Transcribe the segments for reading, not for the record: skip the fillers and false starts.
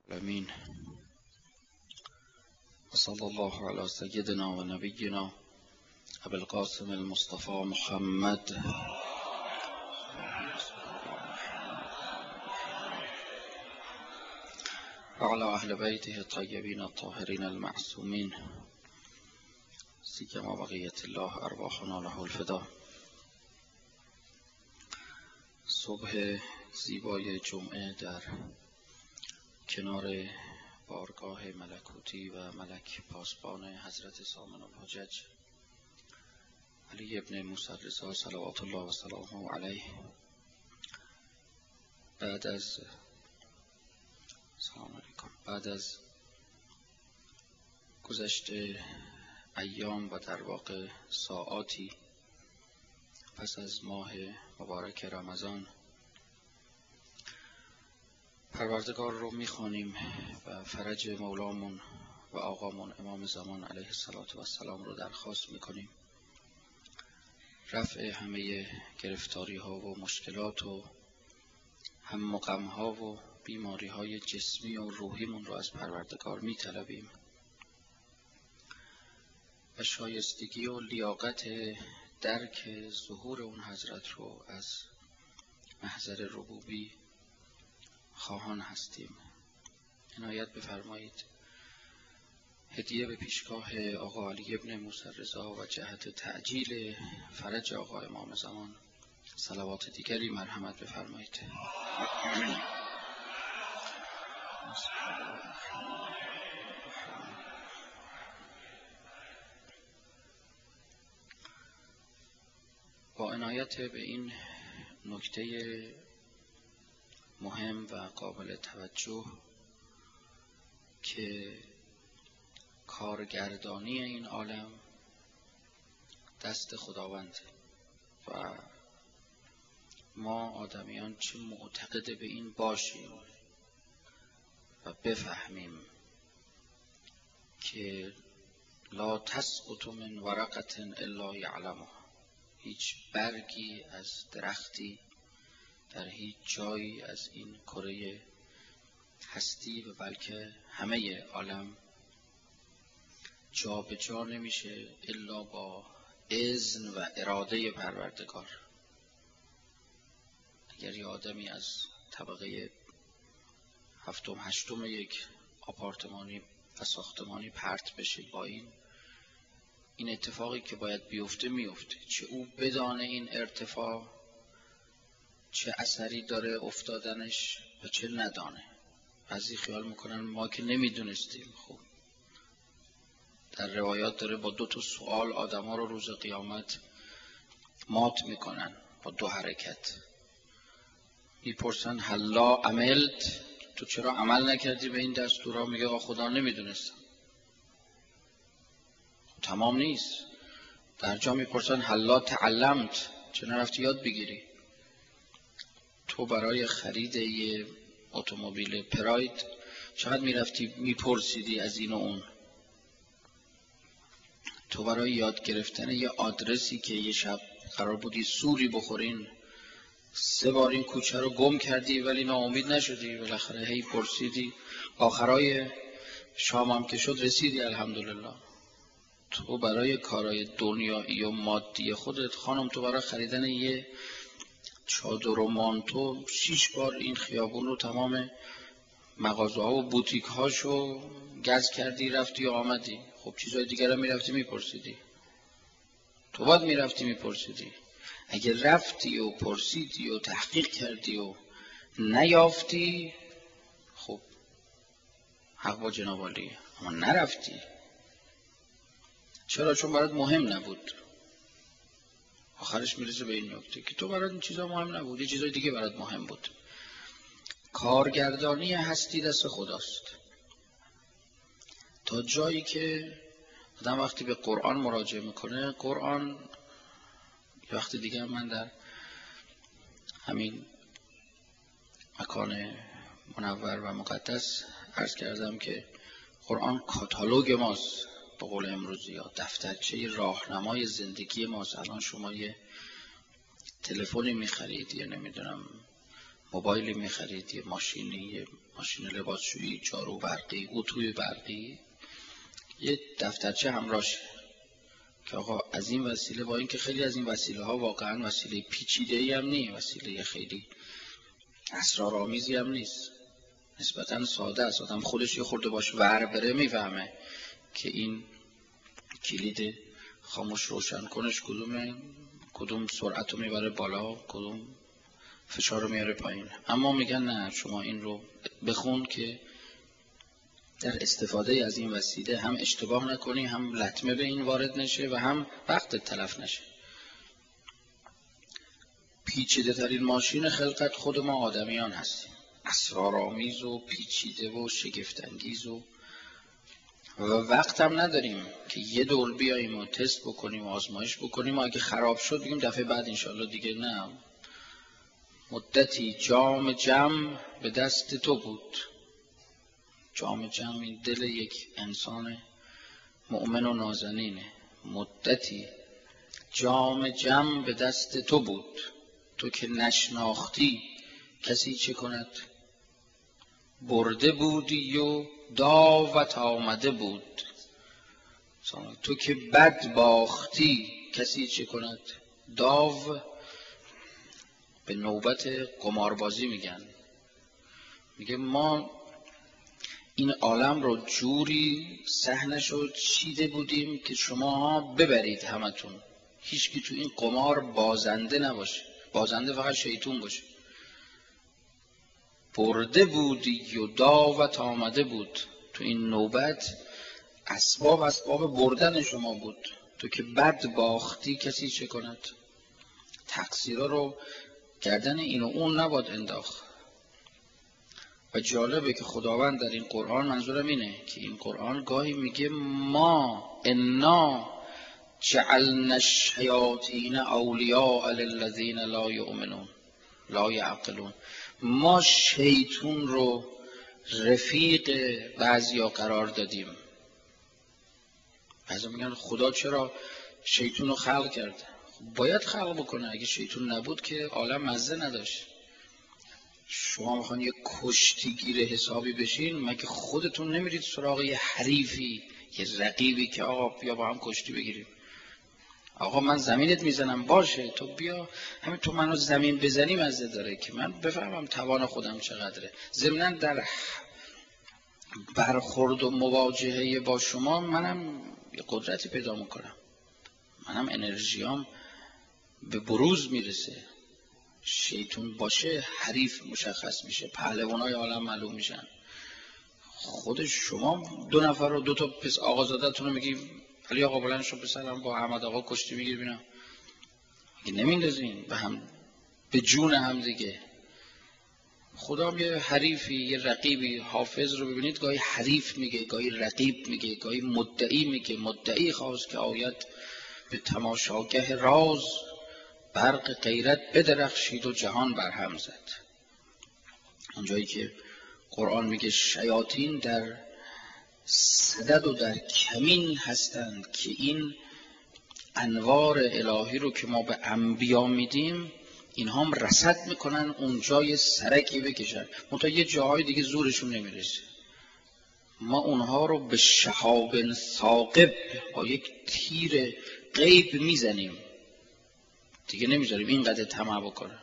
العالمین و صلی الله علی سیدنا و نبینا ابی القاسم المصطفى محمد و علی اهل بیته الطیبین الطاهرین المعصومین سیما بقیت الله ارواحنا له الفدا. صبح زیبای جمعه در کنار بارگاه ملکوتی و ملک پاسبان حضرت سامن الحجج علی ابن موسی الرضا صلوات الله و سلامه علیه، بعد از گذشت ایام و در واقع ساعاتی پس از ماه مبارک رمضان، پروردگار رو میخوانیم و فرج مولامون و آقامون امام زمان علیه السلام رو درخواست میکنیم. رفع همه گرفتاری ها و مشکلات و هم و غم ها و بیماری های جسمی و روحیمون رو از پروردگار میطلبیم و شایستگی و لیاقت درک ظهور اون حضرت رو از محضر ربوبی خواهان هستیم. عنایت بفرمایید هدیه به پیشگاه آقا علی ابن موسی الرضا و جهت تعجیل فرج آقا امام زمان صلوات دیگری مرحمت بفرمایید. با عنایت به این نکته مهم و قابل توجه که کارگردانی این عالم دست خداونده و ما آدمیان چه معتقد به این باشیم و بفهمیم که لا تسقط من ورقة الا یعلمها، هیچ برگی از درختی در هیچ جایی از این کره هستی و بلکه همه عالم جا به جا نمیشه الا با اذن و اراده پروردگار. اگر یه آدمی از طبقه هفتم هشتم یک آپارتمانی و ساختمانی پرت بشه، با این اتفاقی که باید بیفته میفته، چه او بدانه این ارتفاع چه اثری داره افتادنش و چه ندانه. بعضی خیال میکنن ما که نمیدونستیم. خب در روایات داره با 2 سوال آدم ها رو روز قیامت مات میکنن، با 2 حرکت. میپرسن هلا عملت، تو چرا عمل نکردی به این دستورا؟ میگه آقا خدا نمیدونستم. خب تمام نیست. در جا میپرسن هلا تعلمت، چرا نرفتی یاد بگیری؟ تو برای خرید یه اتومبیل پراید چقدر میرفتی میپرسیدی از این و اون؟ تو برای یاد گرفتن یه آدرسی که یه شب قرار بودی سوری بخورین 3 بار این کوچه رو گم کردی ولی ناامید نشدی، بالاخره هی پرسیدی، آخرای شام هم که شد رسیدی الحمدلله. تو برای کارهای دنیایی و مادی خودت خانم، تو برای خریدن یه چادر و مانتو 6 بار این خیابون رو تمام مغازه ها و بوتیک هاشو گز کردی رفتی و آمدی. خب چیزای دیگر هم میرفتی میپرسیدی. تو باید میرفتی میپرسیدی. اگر رفتی و پرسیدی و تحقیق کردی و نیافتی، خب حق با جناب عالیه. اما نرفتی. چرا؟ چون برات مهم نبود. آخرش میرسه به این نکته که تو برات این چیزا مهم نبود، یه چیزای دیگه برات مهم بود. کارگردانی هستی دست خداست. تا جایی که آدم وقتی به قرآن مراجعه میکنه، قرآن وقتی دیگه من در همین مکان منور و مقدس عرض کردم که قرآن کاتالوگ ماست، به قول امروزی ها دفترچه راهنمای زندگی ماست. الان شما یه تلفنی میخرید یا نمیدونم موبایلی میخرید، یه ماشین لباسشویی، جارو برقی، اتوی برقی، یه دفترچه همراهشه که آقا از این وسیله، با اینکه خیلی از این وسیله ها واقعا وسیله پیچیده‌ای هم نیست، وسیله خیلی اسرارآمیزی هم نیست، نسبتاً ساده است، آدم خودش یه خورده باش ور بره میفهمه که این کلید خاموش روشن کنش کدومه، کدوم سرعت رو میبره بالا، کدوم فشار رو میاره پایین. اما میگن نه، شما این رو بخون که در استفاده از این وسیله هم اشتباه نکنی، هم لطمه به این وارد نشه و هم وقت تلف نشه. پیچیده ترین ماشین خلقت خود ما آدمیان هستیم، اسرارآمیز و پیچیده و شگفت‌انگیز و وقت هم نداریم که یه دور بیاییم و تست بکنیم و آزمایش بکنیم و اگه خراب شد بگیم دفعه بعد انشالله دیگه نه. مدتی جام جم به دست تو بود. جام جم این دل یک انسان مؤمن و نازنینه. مدتی جام جم به دست تو بود، تو که نشناختی کسی چه کند؟ برده بودی و داوت آمده بود، تو که بد باختی کسی چه کند؟ داو به نوبت قماربازی میگن. میگه ما این عالم رو جوری صحنش رو چیده بودیم که شما ببرید همتون، هیچ کی تو این قمار بازنده نباشه، بازنده فقط شیطون باشه. برده بودی و داوت آمده بود، تو این نوبت اسباب بردن شما بود، تو که بد باختی کسی چه کند؟ تقصیرها رو گردن این و اون نباید انداخت. و جالبه که خداوند در این قرآن، منظورم اینه که این قرآن گاهی میگه ما انا جعلنا الشیاطین اولیاء للذین لا یؤمنون لا یعقلون. ما شیطون رو رفیق بعضیا قرار دادیم. بعضی میگن خدا چرا شیطون رو خلق کرد؟ باید خلق بکنه، اگه شیطون نبود که عالم مزه نداشت. شما میخوان یه کشتیگیر حسابی بشین، مگه خودتون نمیرید سراغ یه حریفی، یه رقیبی که آقا بیا با هم کشتی بگیریم؟ آقا من زمینت میزنم، باشه تو بیا، همین تو منو زمین بزنی مزه داره که من بفهمم توان خودم چقدره. ضمناً در برخورد و مواجهه با شما منم یه قدرتی پیدا میکنم، منم انرژیام به بروز میرسه. شیطون باشه حریف مشخص میشه، پهلوانای عالم معلوم میشن. خود شما دو نفر رو، دو تا پس آقازادتون رو میگی علی آقا بلند شو پسرم با احمد آقا کشتی بگیر بینم، میگه نمیندازین به هم، به جون هم دیگه. خدا هم یه حریفی، یه رقیبی. حافظ رو ببینید گاهی حریف میگه، گاهی رقیب میگه، گاهی مدعی میگه. مدعی خواست که آید به تماشاگه راز، برق غیرت بدرخشید و جهان برهم زد. اونجایی که قرآن میگه شیاطین در صدد و در کمین هستند که این انوار الهی رو که ما به انبیا میدیم اینها هم رصد میکنن اونجای سرکی بکشن، منتها یه جاهای دیگه زورشون نمیرسه. ما اونها رو به شهاب ثاقب، با یک تیر غیب میزنیم دیگه، نمیذاریم اینقدر طمع بکنه.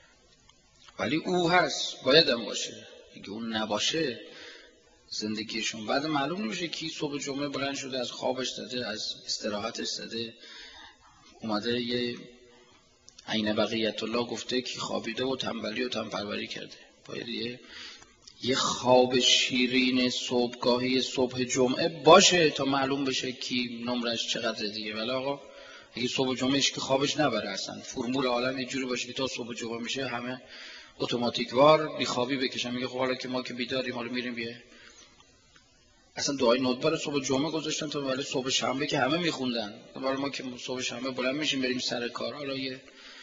ولی او هست، باید هم باشه. اگه اون نباشه زندگیشون بعد معلوم نمیشه کی صبح جمعه بلند شده از خوابش زده، از استراحتش زده، اومده یه عین بقیت الله گفته کی خوابیده و تنبلی و تنپروری کرده. باید یه خواب شیرین صبحگاهی صبح جمعه باشه تا معلوم بشه کی نمرش چقدر دیگه. ولی آقا اگه صبح جمعهش که خوابش نبره، اصلا فرمول عالم یه جوری باشه که تا صبح جمعه میشه همه اتوماتیک وار بیخوابی بکشن. میگه خب حالا که ما که بیداریم حالا میریم بیه. اصلا دعای ندبر رو صبح جمعه گذاشتن تا ولی صبح شنبه که همه میخوندن، برای ما که صبح شنبه بلند میشیم بریم سر کار، حالا یه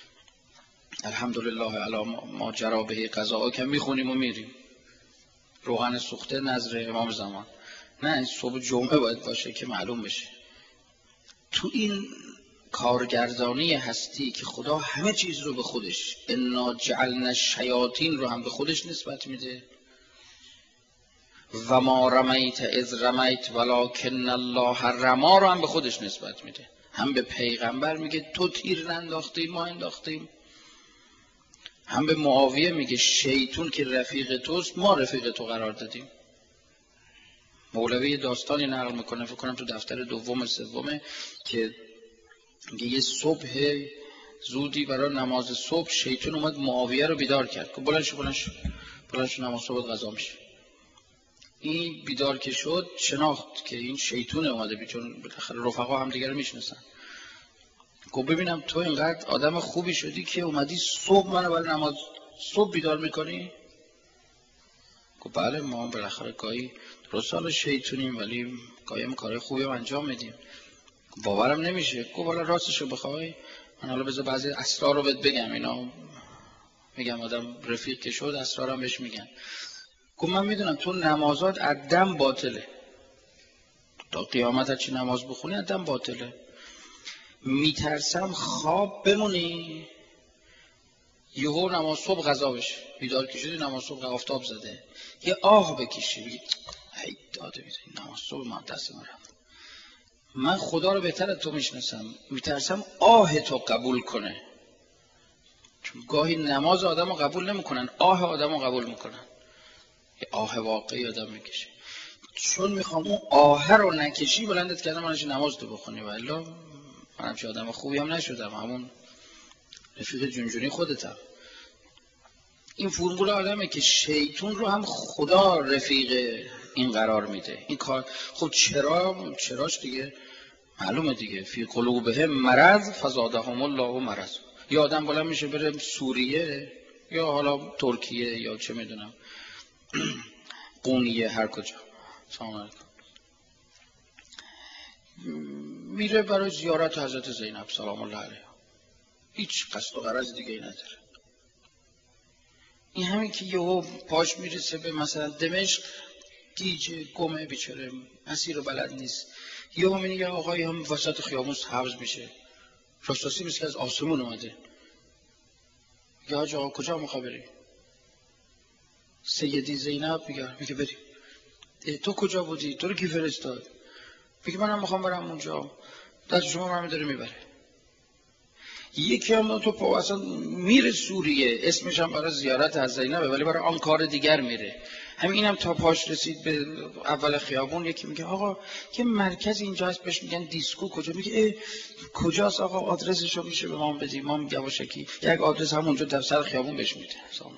الحمدلله علی ما جرا به قضا که میخونیم و میریم. روغن سوخته نظر امام زمان. نه، صبح جمعه باید باشه که معلوم بشه. تو این کارگردانی هستی که خدا همه چیز رو به خودش، انا جعلنا الشیاطین رو هم به خودش نسبت میده و ما رمیت اذ رمیت ولکن الله رمی رو هم به خودش نسبت میده. هم به پیغمبر میگه تو تیر ننداختی ما انداختیم، هم به معاویه میگه شیطون که رفیق توست ما رفیق تو قرار دادیم. مولوی داستانی نقل میکنه، فکر کنم تو دفتر دوم سومه، که میگه یه صبح زودی برای نماز صبح شیطون اومد معاویه رو بیدار کرد که بلند شو نماز صبح قضا میشه. این بیدار که شد شناخت که این شیطون اومده، چون بالاخره رفقا هم دیگه رو میشناسن. گفت ببینم تو اینقدر آدم خوبی شدی که اومدی صبح منو برای نماز صبح بیدار میکنی؟ گفت بله ما بالاخره گاهی درست حالا شیطونیم ولی گاهی هم کار خوبی رو انجام میدیم. باورم نمیشه. گفت حالا راستشو بخوای من حالا بذار بعضی اسرار رو بهت بگم، اینا میگم آدم رفیق که شد اسرارم بهش میگن. گفت من میدونم تو نمازات عدم باطله، تا قیامت هرچی نماز بخونی عدم باطله، میترسم خواب بمونی یهو نماز صبح قضا بشه، بیدار که شدی نماز صبح آفتاب زده یه آه بکشی بگی هی داده بیده نماز صبح من دست من رفت. من خدا رو بهتر از تو میشناسم، میترسم آه تو قبول کنه، چون گاهی نماز آدم رو قبول نمیکنن، آه آدم رو قبول میکنن. یه آه واقعی آدم میکشه، چون میخوام اون آه رو نکشی بلندت کردم منش نماز تو بخونی، ولی من همچه آدم خوبی هم نشدم، همون رفیق جونجونی خودتم. این فرمول آدمه که شیطون رو هم خدا رفیق این قرار میده. این کار خب چراش دیگه معلومه دیگه، فی قلوبهم مرض فزادهم الله مرض. یا آدم بلند میشه بره سوریه یا حالا ترکیه یا چه میدونم قونیه هر کجا، سلام علیکم، میره برای زیارت حضرت زینب سلام الله علیها، هیچ قصد و غرض دیگه ای نداره. این همین که یهو پاش میرسه به مثلا دمشق، گیجه گمه بیچاره مسیر رو بلد نیست، یهو میگه آقای هم وسط خیابون حبس میشه، راستی مثل که از آسمون اومده. یا حاج آقا کجا میخوای بری؟ سیدی زینب میگه بریم. تو کجا بودی؟ تو رو کی فرستاد؟ میگه منم میخوام برم اونجا. دست شما من داره میبره. یکی هم تو پا اصلا میره سوریه، اسمش هم برای زیارت از زینبه ولی برای آن کار دیگر میره. همینم تا پاش رسید به اول خیابون، یکی میگه آقا یه مرکز اینجا هست بهش میگن دیسکو، کجا؟ میگه کجاست آقا آدرسشو میشه به ما بدی؟ ما یواشکی یک آدرس همونجا در سر خیابون بهش میده.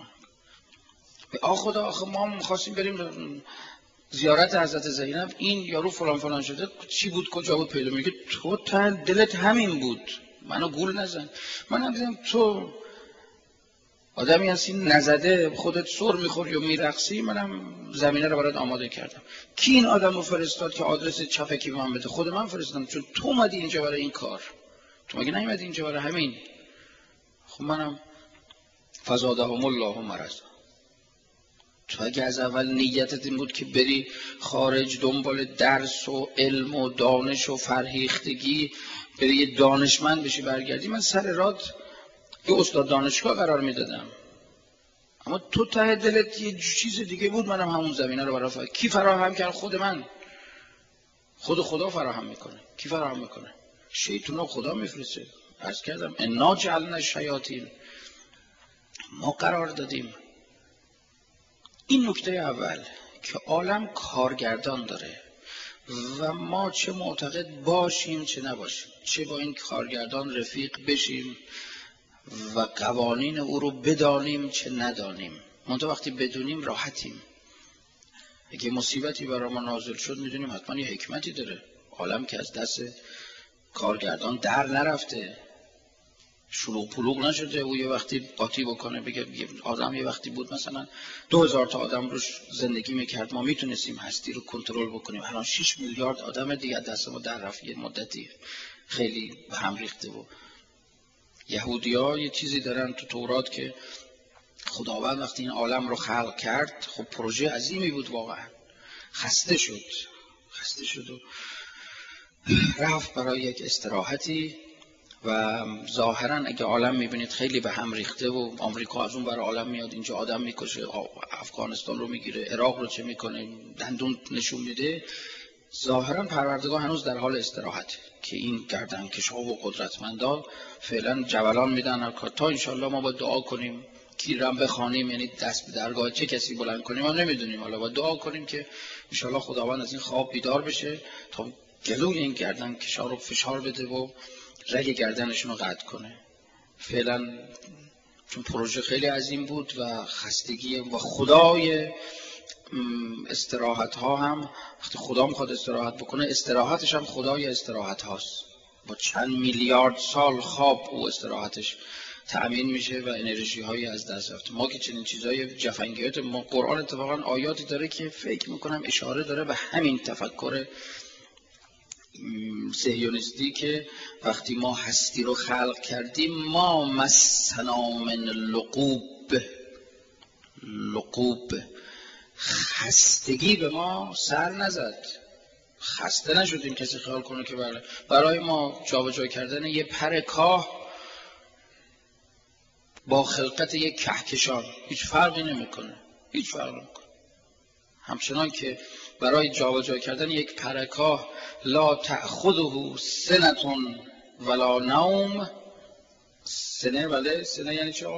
خدا آخه ما می‌خواستیم بریم زیارت حضرت زینب، این یارو فلان فلان شده، چی بود کجا بود پیدا؟ میگه تو دلت همین بود، منو گول نزن. منم دیدم تو آدمی هستی نزده خودت سر میخوری و میرقصی، منم زمینه رو برات آماده کردم. کی این آدم رو فرستاد که آدرس چپکی به من بده؟ خود من فرستادم، چون تو اومدی اینجا برای این کار، تو مگه نیومدی اینجا برای همین؟ خب منم فزادهم الله مرض. تو اگه از اول نیتت این بود که بری خارج دنبال درس و علم و دانش و فرهیختگی، بری یه دانشمند بشی برگردی، من سر رات یه استاد دانشگاه قرار میدادم. اما تو ته دلت یه چیز دیگه بود، منم همون زمینه رو برای کی فراهم کرد؟ خود من. خدا فراهم میکنه. کی فراهم میکنه؟ شیطان رو خدا میفرسته. عرض کردم انا جعلنا الشیاطین، ما قرار دادیم. این نکته اول که عالم کارگردان داره و ما چه معتقد باشیم چه نباشیم، چه با این کارگردان رفیق بشیم و قوانین او رو بدانیم چه ندانیم. منتها وقتی بدونیم راحتیم. اگه مصیبتی برای ما نازل شد میدونیم حتما یه حکمتی داره. عالم که از دست کارگردان در نرفته، شلوغ پلوغ نشده و یه وقتی قاطی بکنه بگه آدم یه وقتی بود مثلا 2000 تا آدم روش زندگی میکرد، ما میتونستیم هستی رو کنترل بکنیم. الان 6 میلیارد آدم دیگه دست ما در رفت، یه مدتی خیلی به هم ریخته. و یهودی‌ها یه چیزی دارن تو تورات که خداوند وقتی این عالم رو خلق کرد، خب پروژه عظیمی بود واقعا، خسته شد و رفت برای یک استراحتی و ظاهرا اگه عالم میبینید خیلی به هم ریخته و آمریکا از اون برای عالم میاد اینجا آدم میکشه، افغانستان رو میگیره، عراق رو چه میکنه، دندون نشون میده، ظاهرا پروردگار هنوز در حال استراحت که این گردنکش‌ها و قدرتمندا فعلا جولان میدن تا انشالله ما باید دعا کنیم، کیرم بخوانیم، یعنی دست به درگاه چه کسی بلند کنیم ما نمیدونیم، حالا باید دعا کنیم که انشالله خداوند از این خواب بیدار بشه تا گلوی این گردنکش‌ها رو فشار بده و رگ گردنشون رو قطع کنه. فعلا چون پروژه خیلی عظیم بود و خستگی و خدای استراحت ها هم وقتی خدا میخواد استراحت بکنه استراحتش هم خدای استراحت هاست، با چند میلیارد سال خواب او استراحتش تأمین میشه و انرژی هایی از دست رفته. ما که چنین چیزای جفنگیات، ما قرآن اتفاقا آیاتی داره که فکر میکنم اشاره داره به همین تفکر صهیونیستی که وقتی ما هستی رو خلق کردیم ما مسنا من لقوب خستگی به ما سر نزد، خسته نشدیم. کسی خیال کنه که برای ما جابجا کردن یه پر کاه با خلقت یک کهکشان هیچ فرقی نمیکنه، هیچ فرقی نمیکنه. همچنان که برای جابجا کردن یک پر کاه لا تأخذه سنة ولا نوم، سنه ولی سنه یعنی چه؟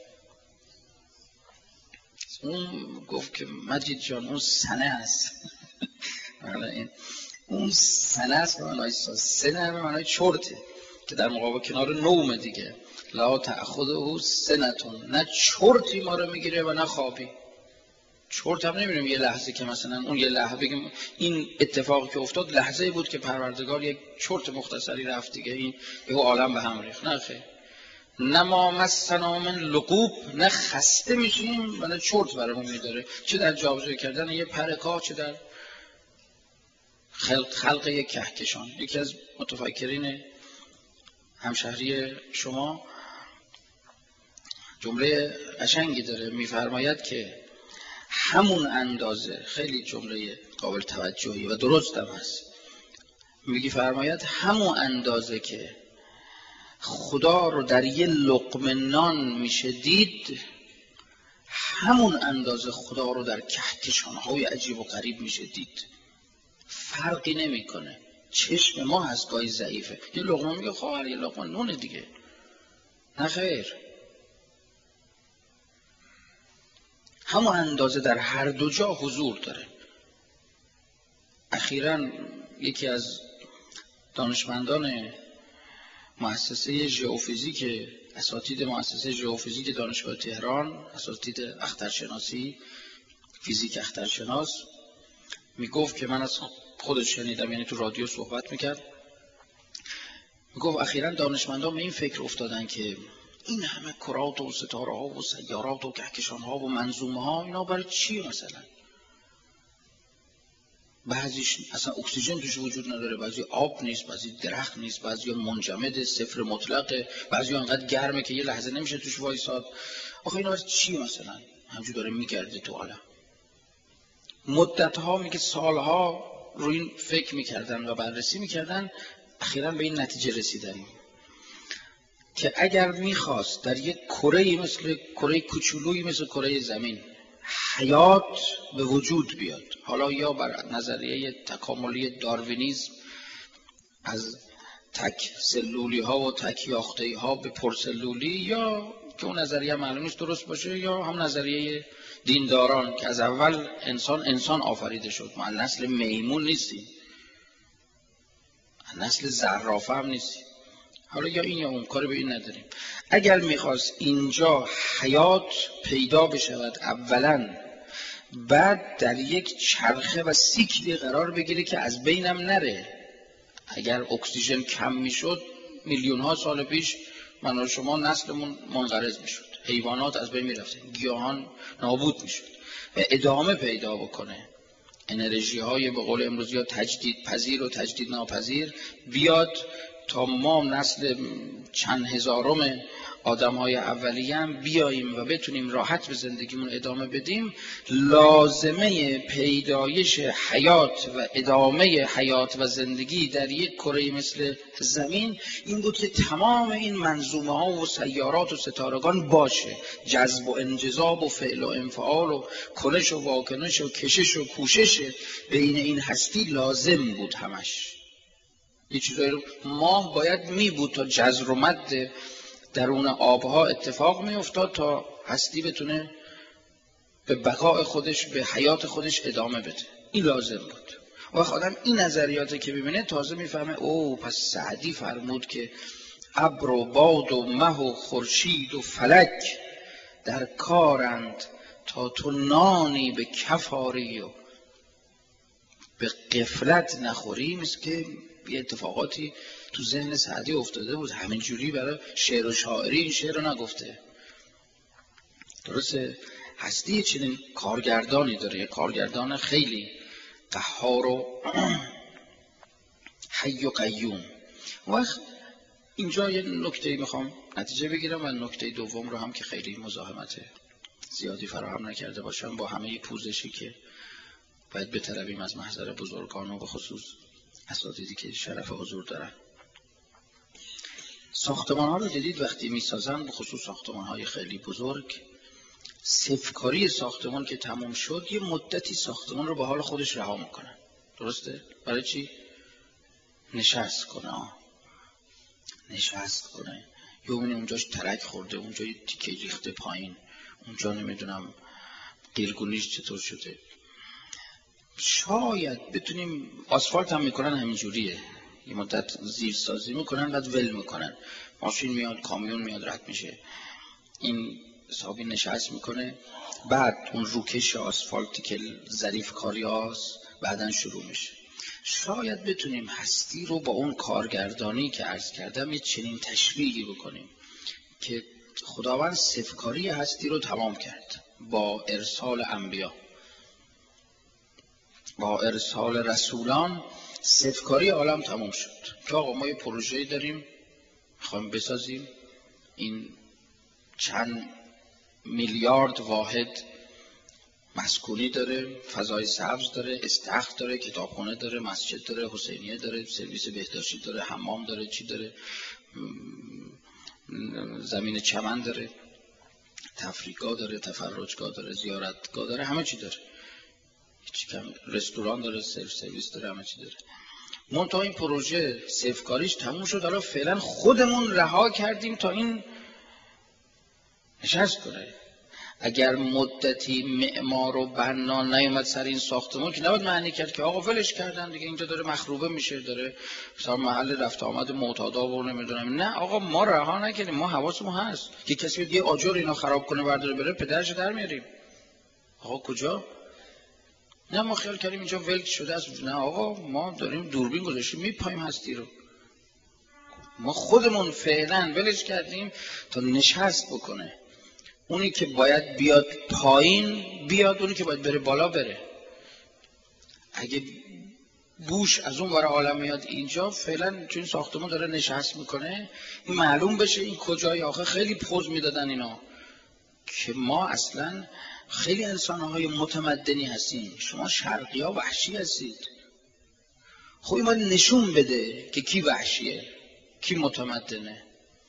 اون گفت که مجید جان اون سنه است اون سنه است به معنای سنه به معنای چرته که در مقابل کنار نوم دیگه. لا تأخذه سنة، نه چرتی ما رو میگیره و نه خوابی. چرت هم نمی‌بینیم یه لحظه که مثلا اون یه لحظه بگیم این اتفاقی که افتاد لحظه‌ای بود که پروردگار یک چرت مختصری رفت دیگه این یهو عالم به هم ریخت. نه خیر، نه ما مسنا من لقوب، نه خسته میشیم و نه چرت برامون میداره، چه در جابجا کردن یه پر کاه چه در خلق یک کهکشان. یکی از متفکرین همشهری شما جمله قشنگی داره، میفرماید که همون اندازه، خیلی جمله قابل توجهی و درست هم هست، میگی فرماید همون اندازه که خدا رو در یه لقمه نان میشه دید، همون اندازه خدا رو در کهکشان‌های عجیب و غریب میشه دید. فرقی نمیکنه. چشم ما هست گاهی ضعیفه، یه لقمه میگه خواهر یه لقمه نونه دیگه. نه خیر، همون اندازه در هر دو جا حضور داره. اخیراً یکی از دانشمندان مؤسسه ژئوفیزیک، اساتید مؤسسه ژئوفیزیک دانشگاه تهران، اساتید اخترشناسی، فیزیک اخترشناس، میگفت که من از خودش شنیدم، یعنی تو رادیو صحبت میکرد، میگفت اخیراً دانشمندان به این فکر افتادن که این همه کرات و ستاره ها و سیارات و کهکشان ها و منظومه ها اینا برای چیه؟ مثلا بعضیش اصلا اکسیژن توش وجود نداره، بعضی آب نیست، بعضی درخت نیست، بعضی منجمد صفر مطلقه، بعضی انقدر گرمه که یه لحظه نمیشه توش وایساد. آخه اینا برای چی مثلا همجور داره میگرده تو عالم؟ مدت ها، میگه سالها روی این فکر میکردن و بررسی میکردن، اخیراً به این نتیجه رسیدن که اگر میخواست در یک کره‌ای مثل کره کوچولویی مثل کره زمین حیات به وجود بیاد، حالا یا بر نظریه تکاملی داروینیسم از تک سلولی ها و تک یافته‌ای ها به پرسلولی، یا که اون نظریه معلوم نیست درست باشه، یا هم نظریه دینداران که از اول انسان آفریده شد، ما نسل میمون نیستیم، نسل زرافه هم نیستیم. حالا یا این یا اون، کاری به این نداریم. اگر میخواست اینجا حیات پیدا بشود اولا، بعد در یک چرخه و سیکلی قرار بگیره که از بینم نره. اگر اکسیژن کم میشد میلیون ها سال پیش من و شما نسلمون منقرض میشد، حیوانات از بین میرفتن، گیاهان نابود میشد و ادامه پیدا بکنه. انرژی های به قول امروزی ها تجدید پذیر و تجدید ناپذیر بیاد تا ما نسل چند هزارم آدم‌های اولیه هم بیاییم و بتونیم راحت به زندگیمون ادامه بدیم، لازمه پیدایش حیات و ادامه حیات و زندگی در یک کره مثل زمین این بود که تمام این منظومه ها و سیارات و ستارگان باشه، جذب و انجذاب و فعل و انفعال و کنش و واکنش و کشش و کوشش بین این هستی لازم بود همش. یه چیزایی رو ماه باید می بود تا جزر و مد درون آبها اتفاق می افتاد تا هستی بتونه به بقای خودش، به حیات خودش ادامه بده. این لازم بود. و آدم این نظریاتی که ببینه تازه میفهمه او پس سعدی فرمود که ابر و باد و مه و خورشید و فلک در کارند تا تو نانی به کف آری و به غفلت نخوری. مثل که یه اتفاقاتی تو ذهن سعدی افتاده بود، همینجوری برای شعر و شاعری این شعر رو نگفته. درسته؟ هستی چنین کارگردانی داره، یه کارگردان خیلی قهار و حی و قیوم. وقت اینجا یه نکته میخوام نتیجه بگیرم و نکته دوم رو هم که خیلی مزاحمت زیادی فراهم نکرده باشم با همه پوزشی که باید بطلبیم از محضر بزرگان و به خصوص اساتیدی که شرف حضور دارن. ساختمان ها رو دیدید وقتی میسازن، به خصوص ساختمان های خیلی بزرگ، صفرکاری ساختمان که تموم شد یه مدتی ساختمان رو به حال خودش رها میکنن. درسته؟ برای چی؟ نشست کنه. یا اونجاش ترک خورده، اونجا یه تیکه ریخته پایین، اونجا نمیدونم قیرگونیش چطور شده. شاید بتونیم، آسفالت هم میکنن همینجوریه، یه مدت زیر سازی میکنن بعد ول میکنن، ماشین میاد، کامیون میاد رد میشه، این حسابی نشست میکنه، بعد اون روکش آسفالتی که ظریف کاری هاست بعدن شروع میشه. شاید بتونیم هستی رو با اون کارگردانی که عرض کردم یه چنین تشبیهی بکنیم که خداوند صفرکاری هستی رو تمام کرد با ارسال انبیا، با ارسال رسولان. صفرکاری عالم تمام شد که آقا ما یه پروژه‌ای داریم میخوایم بسازیم، این چند میلیارد واحد مسکونی داره، فضای سبز داره، استخر داره، کتابخونه داره، مسجد داره، حسینیه داره، سرویس بهداشتی داره، حمام داره، چی داره، زمین چمن داره، تفریحگاه داره، تفرجگاه داره، زیارتگاه داره، همه چی داره، رستوران داره، سرویس داره، همه چی داره. منتها این پروژه صفرکاریش تموم شد، حالا فعلا خودمون رها کردیم تا این نشست کنه. اگر مدتی معمار و بنا نیومد سر این ساختمان که نباید معنی کرد که آقا ولش کردن دیگه، اینجا داره مخروبه میشه، داره مثلا محل رفت آمد معتادا و نمیدونم. نه آقا، ما رها نکنیم، ما حواسمون هست که کسی یه آجر اینا خراب کنه برداره بره پدرش در میاریم. آقا کجا؟ نه ما خیال کردیم اینجا ولک شده است. نه آقا، ما داریم دوربین گذاشتیم میپاییم هستی رو. ما خودمون فعلا ولش کردیم تا نشست بکنه. اونی که باید بیاد پایین بیاد، اونی که باید بره بالا بره. اگه بوش از اون ور عالم میاد اینجا، فعلا چون ساختمان داره نشست میکنه، این معلوم بشه این کجای. آخه خیلی پوز میدادن اینا که ما اصلا خیلی انسانهای متمدنی هستیم، شما شرقی ها وحشی هستید. خب این باید نشون بده که کی وحشیه کی متمدنه.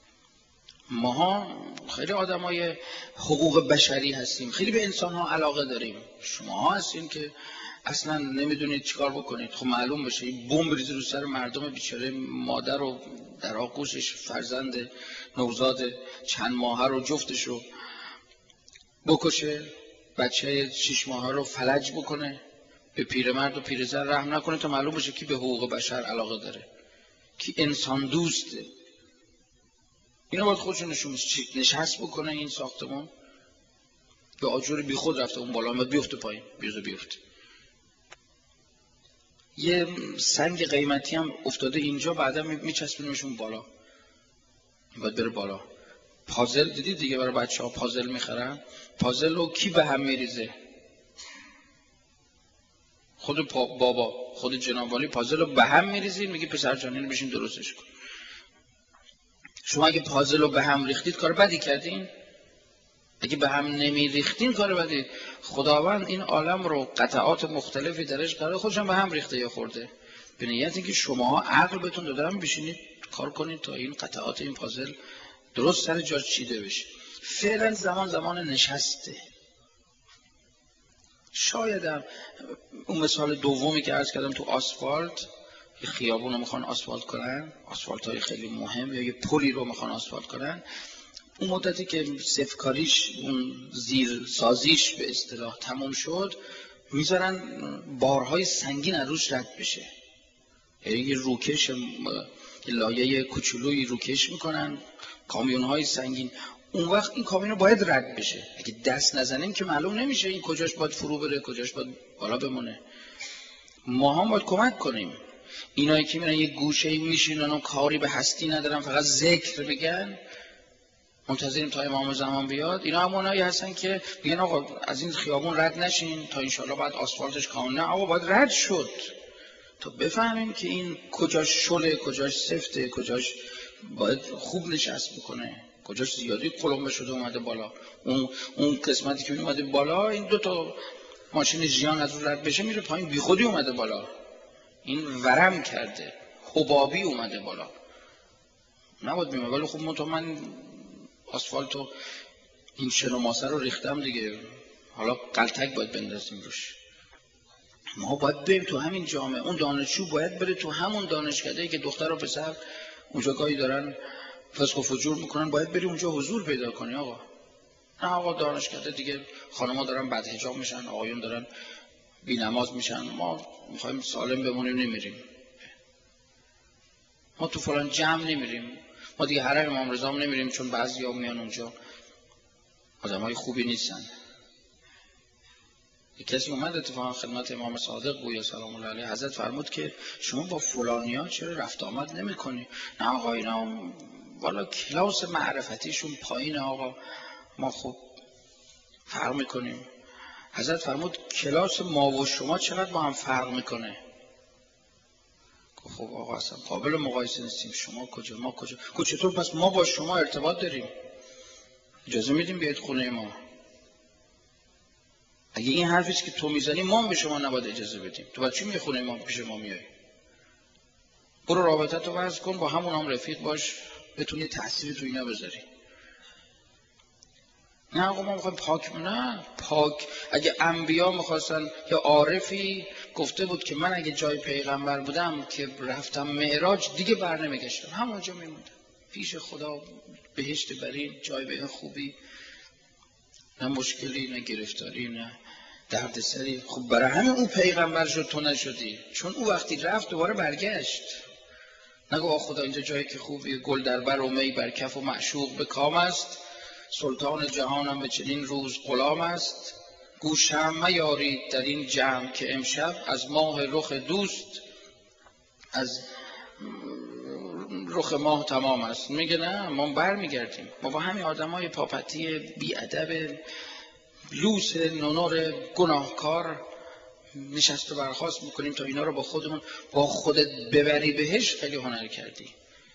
ماها خیلی آدمای حقوق بشری هستیم، خیلی به انسانها علاقه داریم. شماها هستین که اصلا نمیدونید چیکار بکنید. خب معلوم بشه این بمب ریزی رو سر مردم بیچاره، مادر و در آغوشش فرزند نوزاد چند ماهه رو جفتش رو بکشه، بچه 6 ماهه رو فلج بکنه، به پیرمرد و پیرزن رحم نکنه، تا معلوم بشه کی به حقوق بشر علاقه داره، کی انسان دوسته. اینا باید خودشون نشست بکنه. این ساختمان به آجر بی خود رفته اون بالا، باید بیفته پایین، بیفته. یه سنگ قیمتی هم افتاده اینجا، بعدا میچسبونیمشون بالا، باید بره بالا. پازل دیدید دیگه، برای بچه‌ها پازل میخرن. پازل رو کی به هم میریزه؟ خود بابا، خود جناب والی پازل رو به هم میریزین، میگه پسر جان اینو بشین درستش کن. شما اگه پازل رو به هم ریختید کار بدی کردین؟ اگه به هم نمی ریختین کار بدی. خداوند این عالم رو قطعات مختلفی درش قرار خودشون به هم ریخته یا خورده. به نیت اینکه شما عقل بهتون دادن بشینید کار کنید تا این قطعات این پازل درست سر جاش چیده بشه. فعلا زمان نشسته. شاید اون مثال دومی که عرض کردم تو آسفالت، یه خیابون رو میخوان آسفالت کنن، آسفالت های خیلی مهم، یا یه پلی رو میخوان آسفالت کنن، اون مدتی که سفکاریش اون زیر سازیش به اصطلاح تموم شد میذارن بارهای سنگین از روش رد بشه. یعنی یه روکش، یه لایه کوچولویی روکش میکنن، کامیون‌های سنگین. اون وقت این کامیون باید رد بشه. اگه دست نزنیم که معلوم نمیشه این کجاش باید فرو بره، کجاش باید بالا بمونه. ما هم باید کمک کنیم. اینایی که میرن یه گوشه‌ای میشینن و کاری به هستی ندارن، فقط ذکر بگن، منتظریم تا امام زمان بیاد. اینا همونایی هستن که میگن آقا از این خیابون رد نشین تا انشالله بعد آسفالتش کامل. نه آقا باید رد شد تا بفهمیم که این کجاش شله، کجاش سفته، کجاش باید خوب نشست بکنه، کجاش زیادی قلمبه شده اومده بالا. اون قسمتی که اومده بالا، این دو تا ماشین ژیان از اون رد بشه میره پایین، بی خودی اومده بالا. این ورم کرده، حبابی اومده بالا، نباید میمونه. ولی خب من آسفالتو این شن و ماسه رو ریختم دیگه، حالا قلتک باید بندازیم روش. ما باید بریم تو همین جامعه. اون دانشجو باید بره تو همون دانشکده‌ای که دختر و پسر اونجا گاهی دارن فسق و فجور میکنن، باید بری اونجا حضور پیدا کنی. آقا نه آقا دانشکده دیگه خانم‌ها دارن بدحجاب میشن، آقایون دارن بی‌نماز میشن، ما میخوایم سالم بمونیم نمیریم. ما تو فلان جمع نمیریم، ما دیگه حرم امام رضا نمیریم چون بعضیا میان اونجا آدمای خوبی نیستن. یک کسی اومد اتفاقا خدمت امام صادق گویا سلام الله علیه، حضرت فرمود که شما با فلانیا چرا رفت آمد نمی‌کنی؟ نه آقا اینا والا کلاس معرفتیشون پایینه آقا، ما خب فرق میکنیم. حضرت فرمود کلاس ما و شما چقدر با هم فرق میکنه؟ خب آقا اصلا قابل مقایسه نیستیم، شما کجا ما کجا. چطور پس ما با شما ارتباط داریم؟ اجازه میدیم بیاید خونه ما؟ اگه این حرفیست که تو میزنی ما هم به شما نباید اجازه بدیم. تو بعد چی میخونه ما پیش ما میای؟ برو رابطتو وضع کن، با همون هم رفیق باش، بتونی تأثیری تو اینا بذاری. نه آقا ما میخوایم پاک. نه پاک اگه انبیا میخواستن، یا عارفی گفته بود که من اگه جای پیغمبر بودم که رفتم معراج دیگه بر نمیگشتم، همونجا میموندم پیش خدا، بهشت برین، جای به این خوبی، نه مشکلی، نه گرفتاری، نه دردسری. خب برای همین اون پیغمبر شد تو نشدی، چون او وقتی رفت دوباره برگشت. نگو خدا اینجا جایی که خوبی، گل در بر و می بر کف و معشوق به کام است، سلطان جهانم به چنین روز غلام است. گوشم میارید در این جمع که امشب از ماه رخ دوست، از رخ ماه تمام است. میگه نه ما بر میگردیم، ما با همین آدمای پاپتی بی ادب لوس نونور گناهکار نشست و برخاست میکنیم تا اینا رو با خودمون، با خودت ببری بهش. خیلی هنر کردی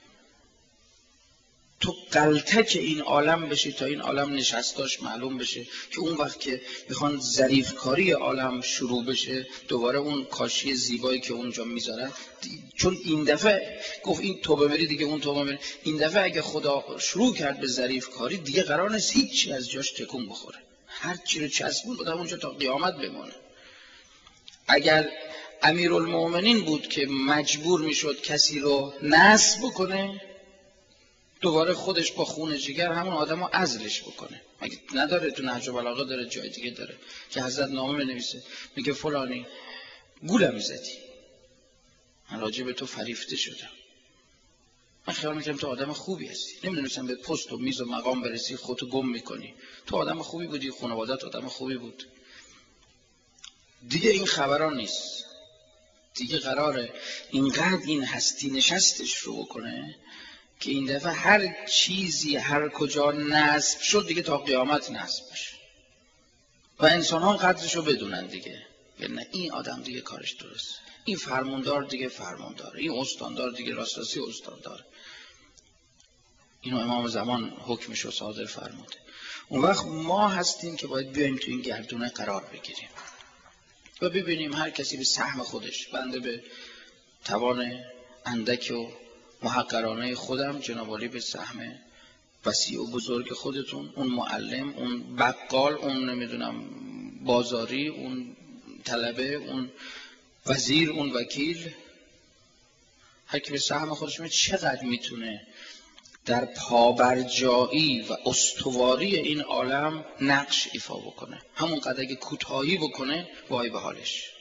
تو غلطک این عالم بشی تا این عالم نشستاش معلوم بشه، که اون وقت که میخوان ظریف کاری عالم شروع بشه دوباره اون کاشی زیبایی که اونجا میذارن، چون این دفعه گفت این تو ببری دیگه اون تو ببری، این دفعه اگه خدا شروع کرد به ظریف کاری دیگه قرار نیست هیچی از جاش تکون بخوره، هر چی رو چسبون بودم اونجا تا قیامت بمونه. اگر امیرالمومنین بود که مجبور میشد کسی رو نصب بکنه، دوباره خودش با خون جگر همون آدم رو عزلش بکنه. مگه نداره تو نهج البلاغه داره، جای دیگه داره که حضرت نامه بنویسه میگه فلانی گولم زدی، من راجع به تو فریفته شدم، من خیال میکنم تو آدم خوبی هستی، نمیدونستم به پست و میز و مقام برسی خودتو گم میکنی، تو آدم خوبی بودی، خانواده‌ات آدم خوبی بود. دیگه این خبران نیست، دیگه قراره اینقدر این هستی نشستش رو بکنه که این دفعه هر چیزی هر کجا نصب شد دیگه تا قیامت نصب بشه و انسان ها قدرش رو بدونن دیگه. یعنی این آدم دیگه کارش درست، این فرماندار دیگه فرماندار، این استاندار دیگه راست راستی استاندار. اینو امام زمان حکمش رو صادر فرموده. اون وقت ما هستیم که باید بیایم تو این گردونه قرار بگیریم و ببینیم هر کسی به سهم خودش. بنده به توان اندک و محقرانه خودم، جناب عالی به سهم وسیع و بزرگ خودتون، اون معلم، اون بقال، اون نمیدونم بازاری، اون طلبه، اون وزیر، اون وکیل، هر کی به سهم خودش چقدر میتونه در پابرجایی و استواری این عالم نقش ایفا بکنه. همون قدر که کوتاهی بکنه وای به حالش.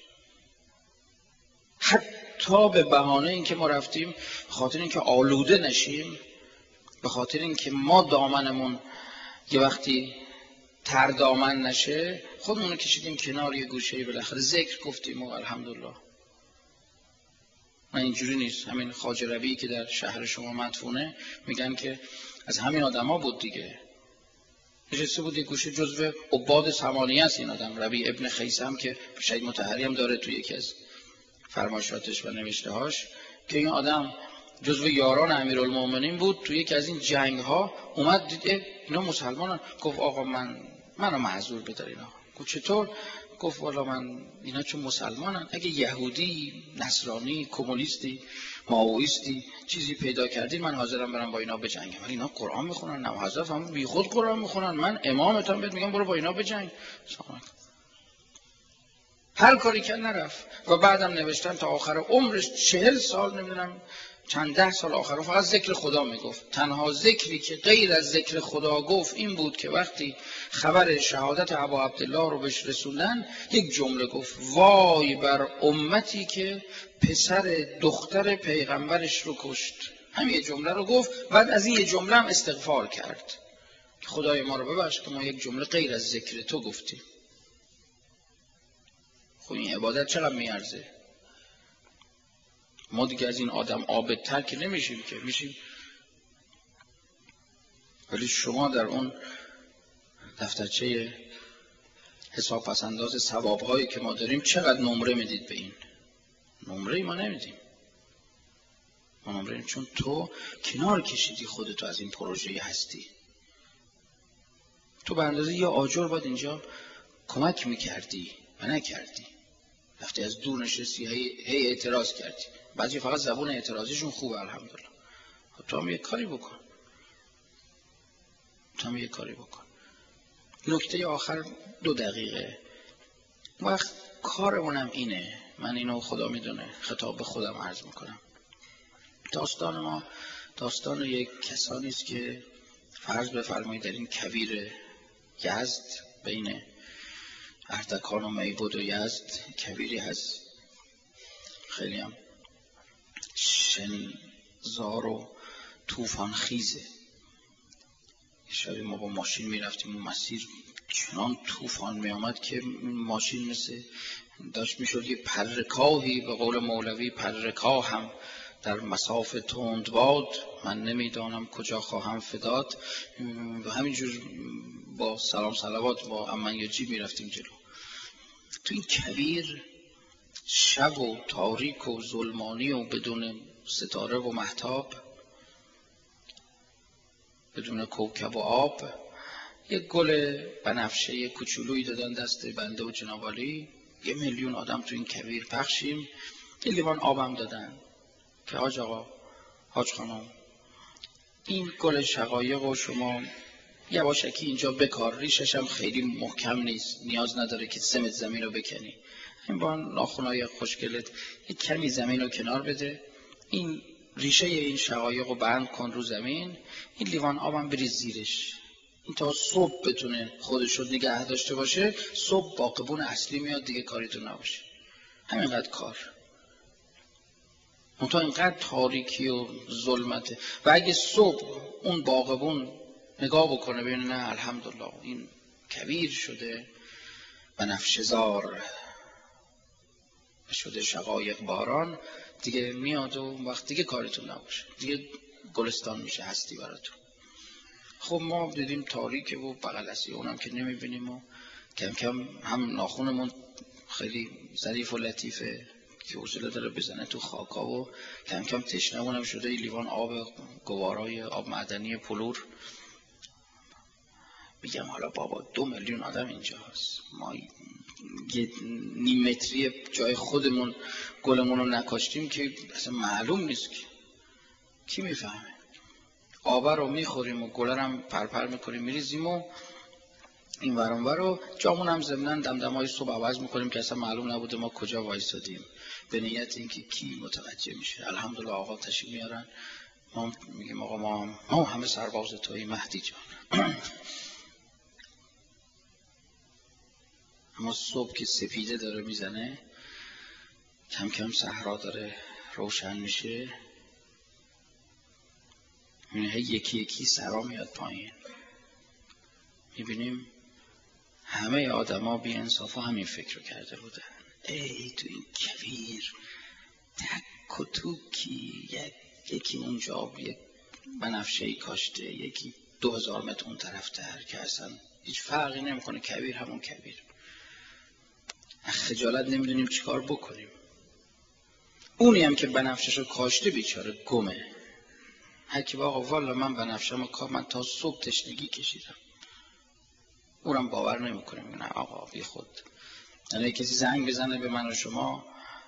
حتی به بهانه اینکه ما رفتیم به خاطر اینکه آلوده نشیم، به خاطر اینکه ما دامنمون یه وقتی تر دامن نشه، خودمون رو کشیدیم کنار یه گوشه، بالاخره ذکر گفتیم و الحمدلله. من اینجوری نیست. همین خواجه ربیعی که در شهر شما مدفونه میگن که از همین آدما بود دیگه. نشسته بود یه گوشه، جزو عباد ثمانیه است این آدم، ربیع ابن خیثم، که شهید مطهری هم داره توی یکی از فرمایشاتش و نوشته هاش، که این آدم جزو یاران امیرالمومنین بود. توی یکی از این جنگ ها اومد دید اینا مسلمانن، گفت آقا منو معذور بدارین. آقا گفت چطور؟ گفت والا من اینا چون مسلمانن، اگه یهودی، نصرانی، کمونیستی، مائویستی چیزی پیدا کردین من حاضرم برم با اینا بجنگم، ولی اینا قرآن میخونن، نماز هم بی خود قرآن میخونن، من امامتون بهت میگم برو با اینا بجنگ. هر کاری که نرفت و بعدم نوشتن تا آخر عمرش 40 سال نمیدونم چند 10 سال آخر فقط ذکر خدا میگفت. تنها ذکری که غیر از ذکر خدا گفت این بود که وقتی خبر شهادت ابا عبدالله رو بهش رسوندن یک جمله گفت: وای بر امتی که پسر دختر پیغمبرش رو کشت. همین یه جمله رو گفت. بعد از این یه جمله هم استغفار کرد که خدای ما رو ببخش که ما یک جمله غیر از ذکر تو گفتیم. خب این عبادت چقدر میارزه؟ ما دیگه از این آدم عابدتر که نمیشیم، که میشیم. ولی شما در اون دفترچه حساب پسنداز ثواب‌هایی که ما داریم چقدر نمره میدید به این؟ نمره ما نمیدیم. ما نمره چون تو کنار کشیدی خودتو از این پروژه هستی. تو به اندازه یه آجر باید اینجا کمک میکردی و نکردی. رفتی از دور نشستی هی اعتراض کردی. بعضی فقط زبون اعتراضیشون خوبه الحمدلله. تو هم یک کاری بکن. نکته آخر 2 دقیقه. وقت کارمونم اینه. من اینو خدا میدونه خطاب به خودم عرض میکنم. داستان ما داستان یک کسانی است که فرض بفرمایید در این کویر یزد بین اردکان و میبود و یزد کویری هست خیلی هم شنزار و طوفان خیزه. شبی ما با ماشین میرفتیم اون مسیر، چنان طوفان میامد که ماشین مثل داشت میشد یه پرکاهی، به قول مولوی پرکاه هم در مساف تند باد، من نمیدانم کجا خواهم فداد. همینجور با سلام صلوات با امن یجی میرفتیم جلو. تو این کویر شب و تاریک و ظلمانی و بدون ستاره و مهتاب، بدون کوکب و آب، یک گل بنفشه کوچولویی دادن دست بنده و جناب عالی. 1,000,000 آدم تو این کویر پخشیم. یه لیوان آبم دادن که حاج آقا، حاج خانم، این گل شقایق و شما یواشکی اینجا بکار، ریشش هم خیلی محکم نیست، نیاز نداره که 3 متر زمین رو بکنی. این با ناخنای خوشگلت یک کمی زمین رو کنار بده، این ریشه این شقایق رو بند کن رو زمین، این لیوان آبم بریز زیرش، این تا صبح بتونه خودش رو نگه داشته باشه، صبح باغبون اصلی میاد دیگه کاریتون نباشه. همینقدر کار. منتها اینقدر تاریکی و ظلمته. و اگه صبح اون باغبون نگاه بکنه ببینه نه الحمدلله این کویر شده بنفشه‌زار شده شقایق باران، دیگه میاد و وقت دیگه کارتون نباشه، دیگه گلستان میشه هستی براتون. خب ما دیدیم تاریکه و بغلسی، اونم که نمیبینیم و کم کم هم ناخونمون خیلی ظریف و لطیفه، که حوصله داره بزنه تو خاکا و کم کم تشنه‌مونم شده لیوان آب گوارای آب معدنی پلور. میگم حالا بابا 2 میلیون آدم اینجا هست، ما یه نیم متری جای خودمون گلمون رو نکاشتیم که اصلا معلوم نیست که کی میفهمه. آب رو میخوریم و گل هم پرپر میکنیم میریزیم و این ورانور رو جامون هم ضمناً دمدمای صبح عوض میکنیم که اصلا معلوم نبوده ما کجا وایسادیم، به نیت اینکه کی متوجه میشه. الحمدلله آقا تشریف میارن، ما میگیم آقا ما همه سرباز تویی مهدی جان. اما صبح که سپیده داره میزنه، کم کم صحرا داره روشن میشه، یکی یکی سرا میاد پایین، میبینیم همه آدما بی انصافا همین فکر رو کرده بودن. ای تو این کویر تک و توکی، یکی اونجا یک بنفشه‌ای کاشته، یکی 2000 متر اون طرف تر که اصلا هیچ فرقی نمیکنه، کویر همون کویر. خجالت نمیدونیم چیکار بکنیم. اونی هم که بنفشه‌شو کاشته بیچاره گمه، حکی آقا والا من بنفشه‌مو من تا صبح تشنگی کشیدم، اونم باور نمیکنه. نه آقا بی خود. یعنی کسی زنگ بزنه به من و شما،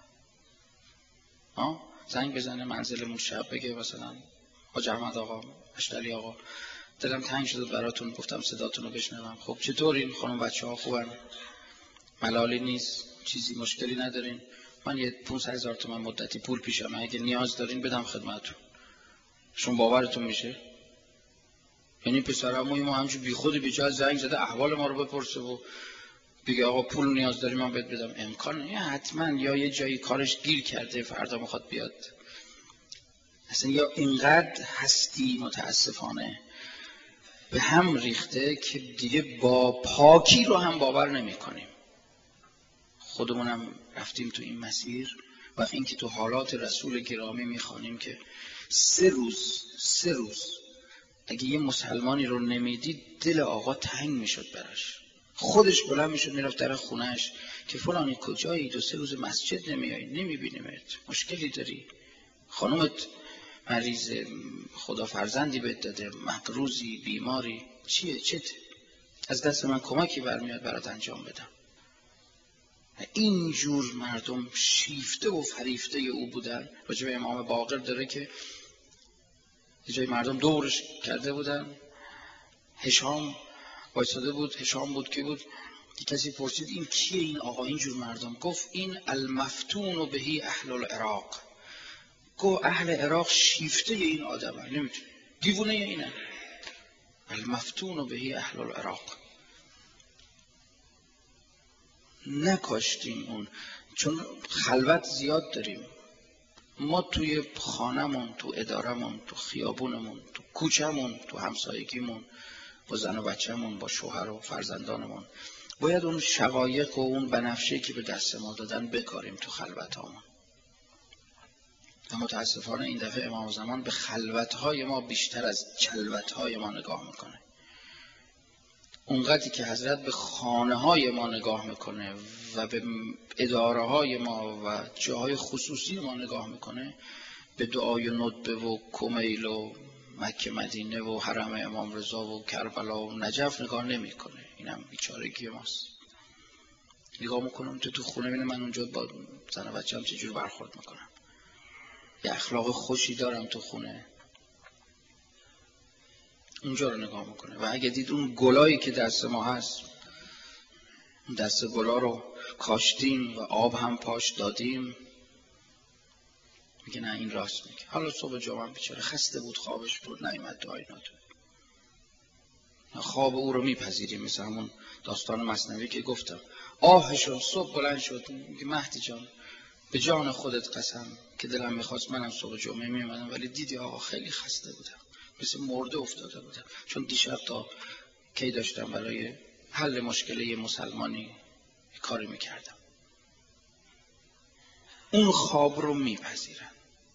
زنگ بزنه منزلمون شب بگه مثلا حاج احمد آقا، اشتری آقا، دلم تنگ شده براتون، گفتم صداتون رو بشنوم. خب چطورین خانم بچه‌ها، خوبن؟ ملالی نیست؟ چیزی مشکلی ندارین؟ من یه 500,000 تومان مدتی پول پیشمه، اگه نیاز دارین بدم خدمتتون. شما باورتون میشه؟ یعنی پسرعموی ما همچون بی خود بیچاره زنگ زده احوال ما رو بپرسه و بگه آقا پول نیاز داری من بهت بدم. امکان نه. حتما یا یه جایی کارش گیر کرده فردا میخواد بیاد. اصلا یا اینقدر هستی متاسفانه به هم ریخته که دیگه با پاکی رو هم باور نمی کنیم. خودمونم رفتیم تو این مسیر و اینکه تو حالات رسول گرامی میخوانیم که 3 روز اگه یه مسلمانی رو نمیدید دل آقا تنگ میشد براش، خودش بلند میشد میرفت در خونهش که فلانی کجایی، 2-3 روز مسجد نمیایی، نمیبینیمت، مشکلی داری، خانومت مریض، خدا فرزندی بهت داده، مقروضی، بیماری، چته؟ از دست من کمکی برمیاد برات انجام بدم. اینجور مردم شیفته و فریفته او بودن. راجع به امام باقر داره که یه جای مردم دورش کرده بودن، هشام وایساده بود. هشام بود که بود، کسی پرسید این کیه این آقا اینجور مردم؟ گفت این المفتون بهی اهل العراق. گفت اهل عراق شیفته این آدم ها، نمیتونه، دیوونه اینه. المفتون بهی اهل العراق. نکاشتیم اون، چون خلوت زیاد داریم ما توی خانمون، تو ادارمون، تو خیابونمون، تو کوچمون، تو همسایگیمون، با زن و بچه‌مون، با شوهر و فرزندانمون. باید اون شقایق و اون بنفشه‌ای که به دست ما دادن بکاریم تو خلوتامون. و متاسفانه این دفعه امام زمان به خلوت‌های ما بیشتر از چلوت‌های ما نگاه میکنه. اونقدری که حضرت به خانه‌های ما نگاه میکنه و به اداره‌های ما و جاهای خصوصی ما نگاه میکنه، به دعای ندبه و کمیل و مکه مدینه و حرم امام رضا و کربلا و نجف نگاه نمیکنه. اینم بیچارگی ماست. نگاه میکنم تو خونه ببینم من اونجا با زن و بچه‌ام چجور برخورد میکنم، یه اخلاق خوشی دارم تو خونه، اونجا رو نگاه میکنه. و اگه دید اون گلایی که دست ما هست، اون دست گلا رو کاشتیم و آب هم پاش دادیم، میگه نه این راست میگه. حالا صبح جمعه بیچاره خسته بود، خوابش بود، نیامد دعای نداد. خواب او رو میپذیریم. مثل همون داستان مثنوی که گفتم، آهشون صبح بلند شد میگه مهدی جان به جان خودت قسم که دلم میخواست منم صبح جمعه میمدم، ولی دیدی آقا خیلی خسته بودم، مثل مرده افتاده بودم، چون دیشب تا کی داشتم برای حل مشکل یه مسلمانی کاری میکردم. اون خواب رو میپذیرن.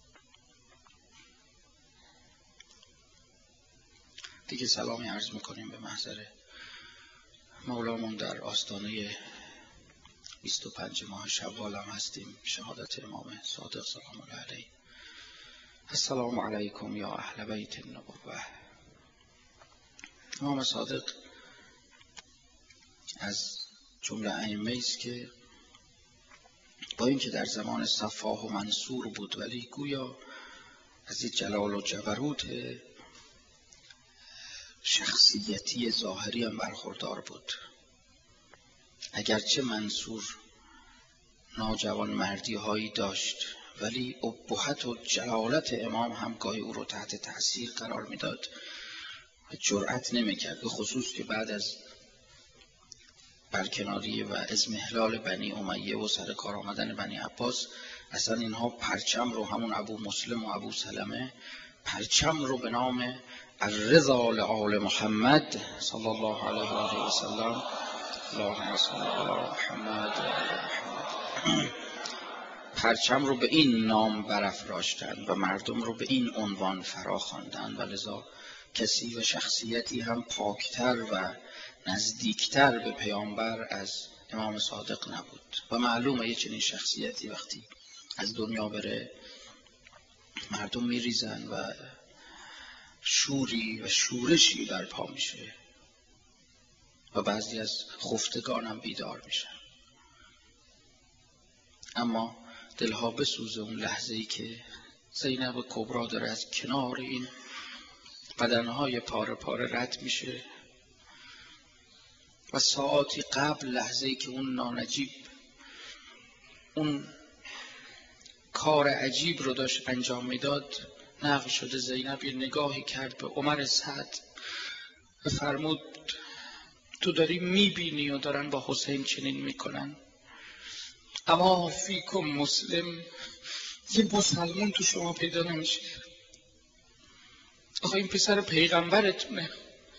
دیگه سلامی عرض میکنیم به محضر مولامون در آستانه 25 ماه شوال هم هستیم، شهادت امام صادق سلام الله علیه. السلام علیکم یا اهل بیت النبوة. امام صادق از جمله ائمه است که با اینکه در زمان صفاح و منصور بود ولی گویا از این جلال و جبروت شخصیتی ظاهری هم برخوردار بود. اگرچه منصور ناجوان مردی هایی داشت ولی ابهت و جلالت امام هم گاهی او رو تحت تأثیر قرار میداد و جرأت نمیکرد، به خصوص که بعد از برکناری و اضمحلال بنی امیه و سر کار آمدن بنی عباس، اصلا اینها پرچم رو، همون ابو مسلم و ابو سلمه، پرچم رو به نام الرضا لآل محمد صلی الله علیه و آله و سلم، اللهم صل علی محمد و آل محمد، پرچم رو به این نام برافراشتند و مردم رو به این عنوان فرا خواندند و لذا کسی و شخصیتی هم پاکتر و نزدیکتر به پیامبر از امام صادق نبود. و معلومه یه چنین شخصیتی وقتی از دنیا بره مردم میریزن و شوری و شورشی برپا میشه و بعضی از خفتگان هم بیدار میشن. اما دلها بسوزه اون لحظه‌ای که زینب کبرا داره از کنار این بدنهای پاره پاره رد میشه و ساعاتی قبل، لحظه‌ای که اون نانجیب اون کار عجیب رو داشت انجام میداد، نقل شده زینب یه نگاهی کرد به عمر سعد و فرمود تو داری میبینی و دارن با حسین چنین میکنن، اما فیکم مسلم، یه مسلمان تو شما پیدا نمیشه. آخه این پسر پیغمبرتونه.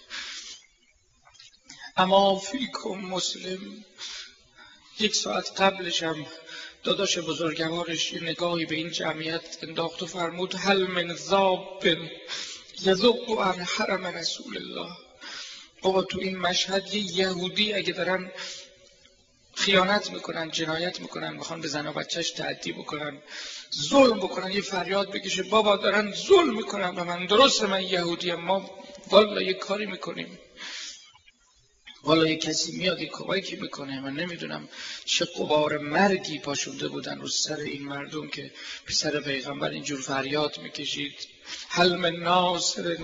اما فیکم مسلم. 1 ساعت قبلش هم داداش بزرگوارش یه نگاهی به این جمعیت انداخت و فرمود هل من ذاب یذب عن حرم رسول الله. بابا تو این مشهد یه یهودی اگه دارن خیانت میکنن، جنایت میکنن، میخوان به زن و بچهش تعدی بکنن، ظلم بکنن، یه فریاد بکشه بابا دارن ظلم میکنن و من درسته، من یهودیم، ما والا یه کاری میکنیم، والا یه کسی میاد یه کمکی میکنه. من نمیدونم چه غبار مرگی پاشونده بودن رو سر این مردم که پسر پیغمبر اینجور فریاد میکشید هل من ناصر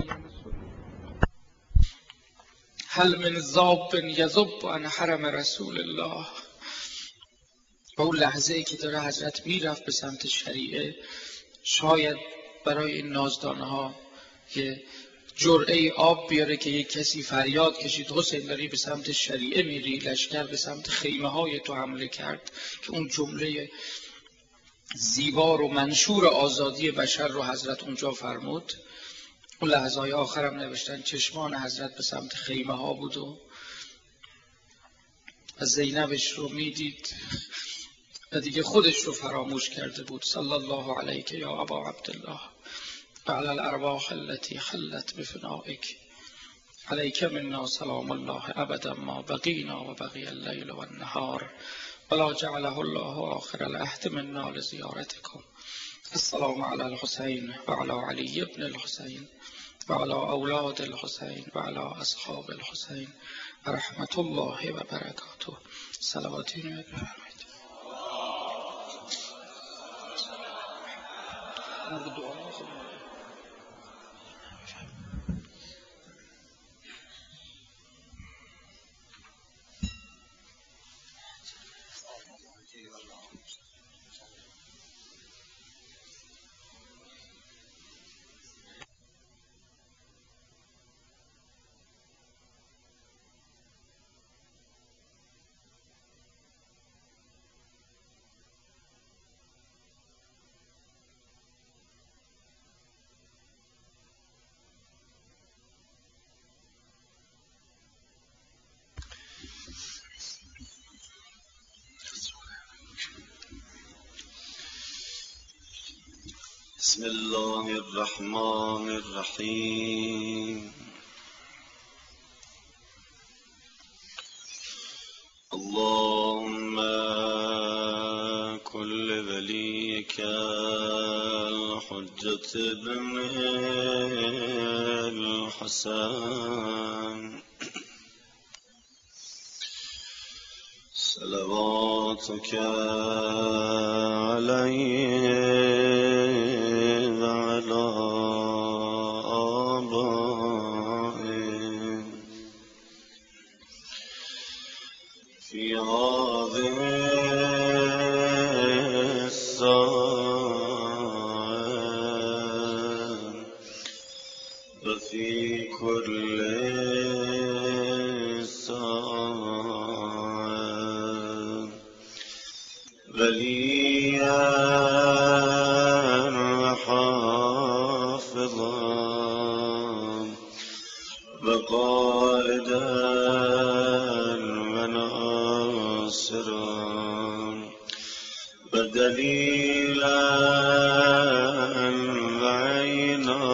هل من ذاب یذب عن حرم رسول الله. و اون لحظه ای که داره حضرت میرفت به سمت شریعه، شاید برای این نازدانه ها یه جرعه آب بیاره که یک کسی فریاد کشید حسین داری به سمت شریعه میری، لشکر به سمت خیمه های تو حمله کرد، که اون جمله زیبا و منشور آزادی بشر رو حضرت اونجا فرمود. اون لحظه های آخرم نوشتن چشمان حضرت به سمت خیمه ها بود و زینبش رو میدید و دیگه خودش رو فراموش کرده بود. صلی الله علیک یا ابا عبدالله و علی الارواح التي حلت بفنائک علیک منا سلام الله ابدا ما بقینا و بقی اللیل و النهار ولا جعله الله آخر العهد منا لزیارتکم. السلام علی الحسین و علی علی ابن الحسین و علی اولاد الحسین و علی اصحاب الحسین و رحمت الله و برکاته. صلواتین بفرمایید. بسم الله الرحمن الرحیم. اللهم وليك الحجة بن الحسن صلواتك عليه وعلى آبائه في هذه الساعة وفي كل ساعة وليا وحافظا وقائدا وناصرا ودليلا وعينا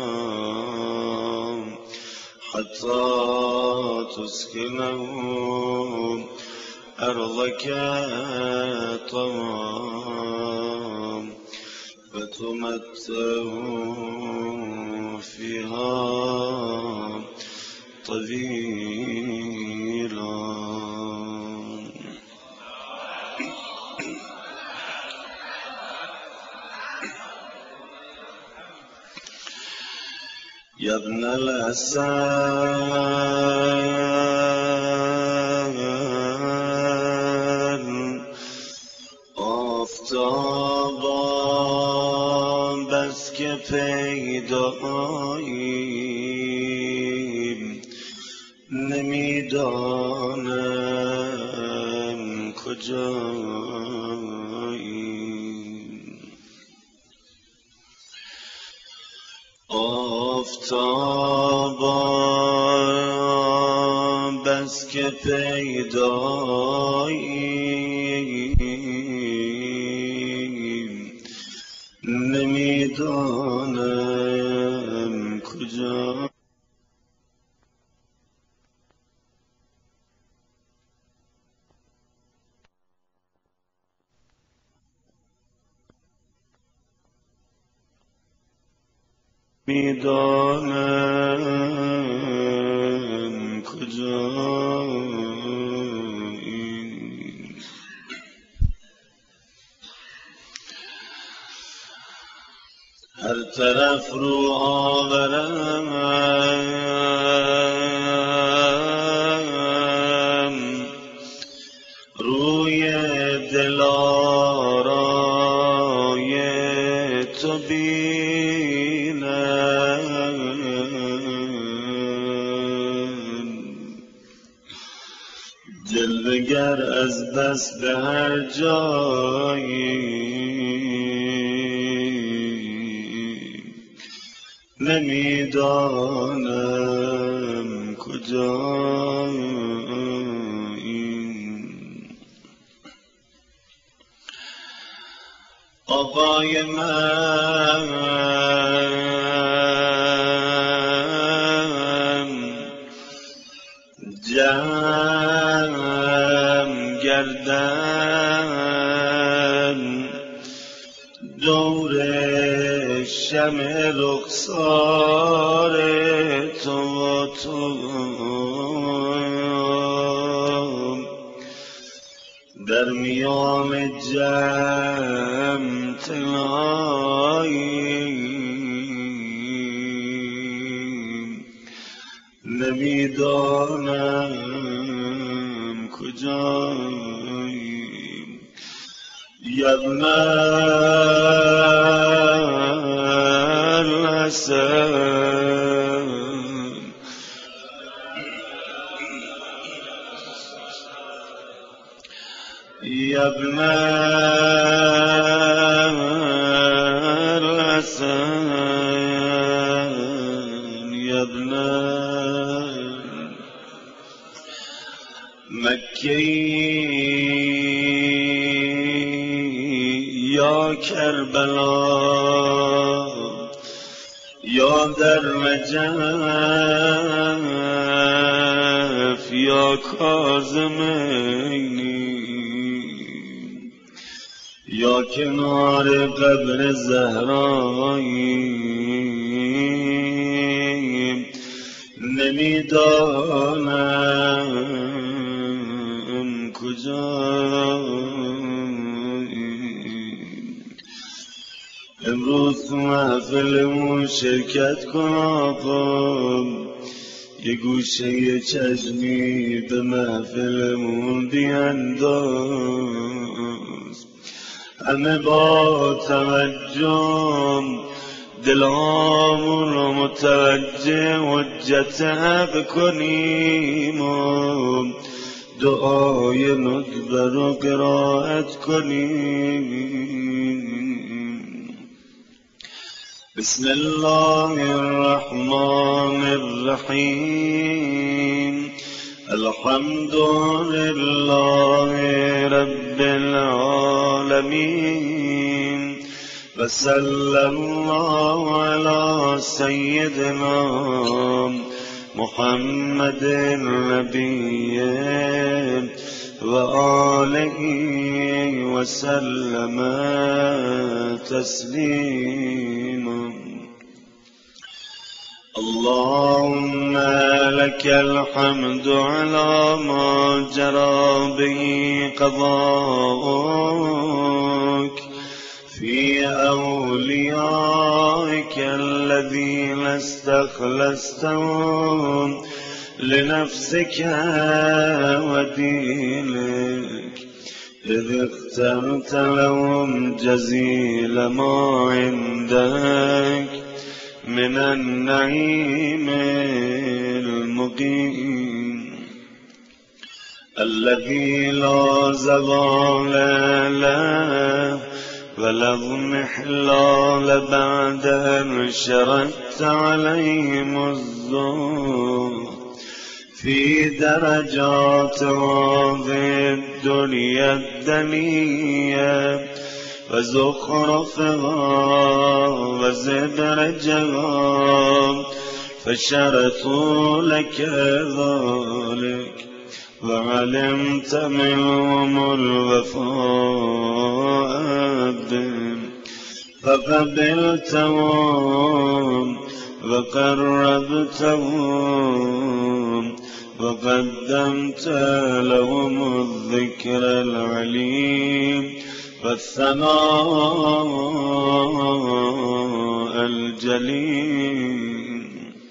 حتى تسكنه أرضك طوعا وتمتعه فيها طويلا. يا ابن الحسن آفتابا بس که پیداییم نمیدانم کجاییم. آفتابا بس که پیداییم نمیدانم کجا. میدانم کجایی. هر طرف رو آورم روی دلارای تو جلوگر از دست به هر جایی نمیدانم کجایی. آقای من جمع گردن دور شمع رخسار تو و تو در میان جمع تنهاییم نمیدانم کجاییم. یا ابن الحسن یا ابن الحسن یا ابن مکی یا کربلا یا در نجف یا کاظمینی یا یا کنار قبر زهرایی نمیدانم کجایی. امروز محفلمون شرکت کن آقا، یه گوشه چشمی به محفلمون بینداز. همه با توجه دلامون رو متوجه حجت حق کنیم و دعای ندبه رو قرائت کنیم. بسم الله الرحمن الرحیم. الحمد لله رب العالمین و صلی الله علی سیدنا محمد النبی و آله و سلم تسلیما. اللهم لك الحمد على ما جرى به قضاؤك في أوليائك الذين استخلصتهم لنفسك ودينك، إذ اخترت لهم جزيل ما عندك من النعيم المقيم الذي لا زوال له ولا اضمحلال بعد أن شردت عليهم الزهد في درجات هذه الدنيا الدنية وزخرفها وزبرجها، فشرطوا لك ذلك وعلمت منهم الوفاء بهم فقبلتهم وقربتهم وقدمت لهم الذكر العليم والثناء الجليل،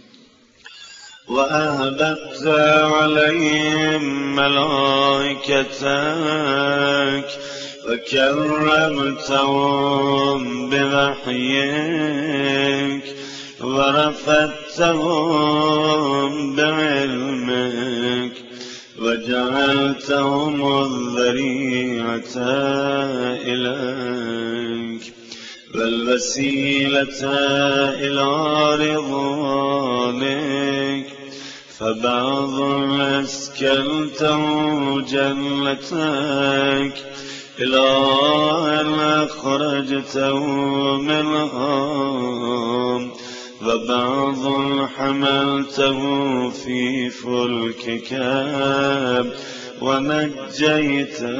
وأهبت عليهم ملائكتك وكرمتهم بوحيك ورفدتهم بعلمك وجعلتهم الذريعة إليك والوسيلة إلى رضوانك، فبعض أسكنته جنتك إلى أن أخرجته منها، وبعض حملته في فلكك ونجيته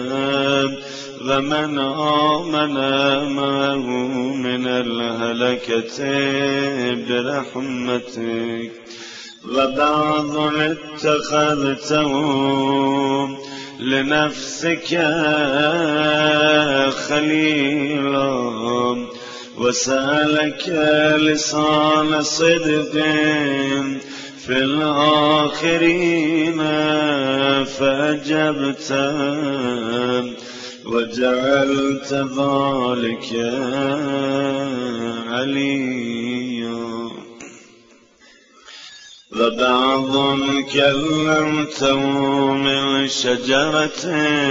ومن آمن معه من الهلكة برحمتك، وبعض اتخذته لنفسك خليلا وسألك لسان صدق في الآخرين فأجبت وجعلت ذلك عليا، وبعض كلمته من شجرة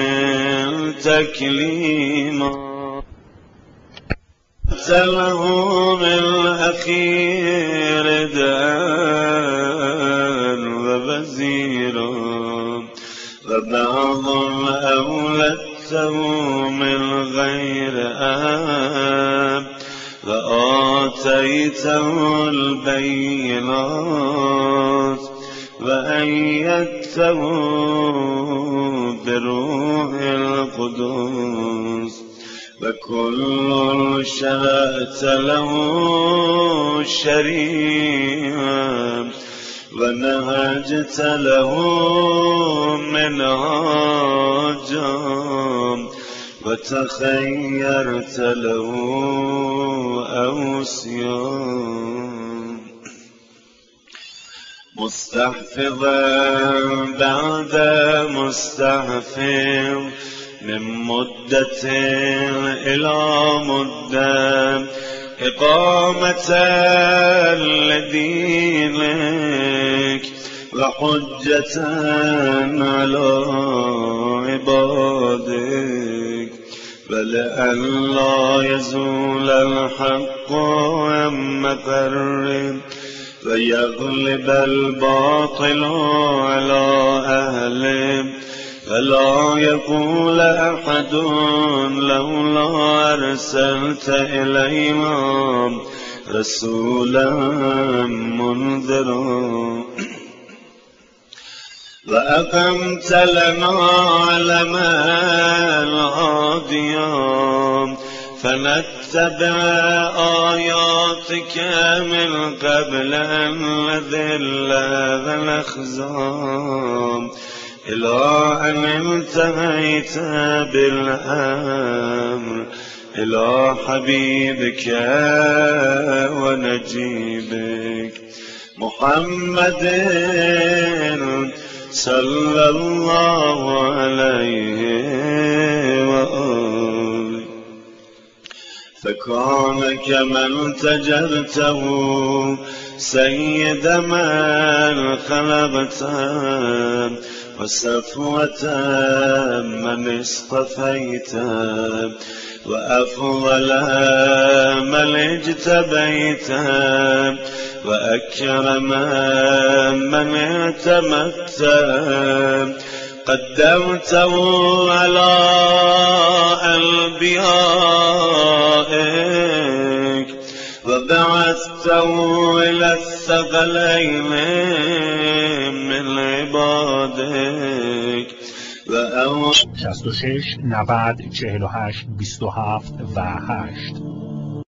تكليما له من أخير دان ووزيرا، وبعض أولدته من غير آب وآتيته البينات وأيدته بروح القدس وكل شرعت له شريعة ونهجت له منهاجا وتخيرت له أوصيا مستحفظا بعد مستحفظ من مدة إلى مدة إقامة لدينك وحجة على عبادك ولئلا يزول الحق عن مقره ويغلب الباطل على أهله فلا يقول أحد لولا أرسلت إلينا رسولا منذرا وأقمت لنا علما الهاديا فنتبع آياتك من قبل أن نذل ونخزى إلى أن انتهيت بالأمر إلى حبيبك ونجيبك محمد صلى الله عليه وآله فكان كمن تجرته سيد من خلقته وصفوة من اصطفيت وأفضل من اجتبيت وأكرم من اعتمدت قدمته على أنبيائك وبعثته إلى الثقلين من عبادك 66 90 48 27 و 8